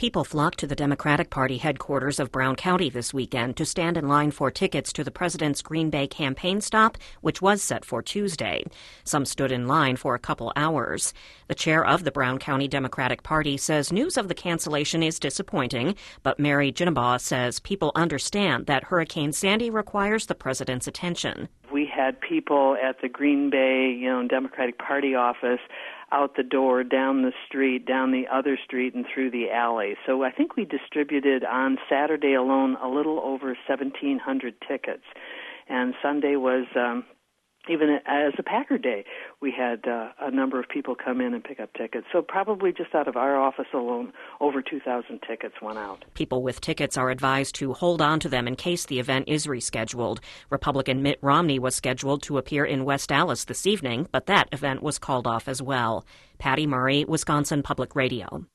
People flocked to the Democratic Party headquarters of Brown County this weekend to stand in line for tickets to the president's Green Bay campaign stop, which was set for Tuesday. Some stood in line for a couple hours. The chair of the Brown County Democratic Party says news of the cancellation is disappointing, but Mary Ginnebaugh says people understand that Hurricane Sandy requires the president's attention. We had people at the Green Bay, Democratic Party office out the door, down the street, down the other street, and through the alley. So I think we distributed on Saturday alone a little over 1,700 tickets. And Sunday was, even as a Packer Day, we had a number of people come in and pick up tickets. So probably just out of our office alone, over 2,000 tickets went out. People with tickets are advised to hold on to them in case the event is rescheduled. Republican Mitt Romney was scheduled to appear in West Allis this evening, but that event was called off as well. Patty Murray, Wisconsin Public Radio.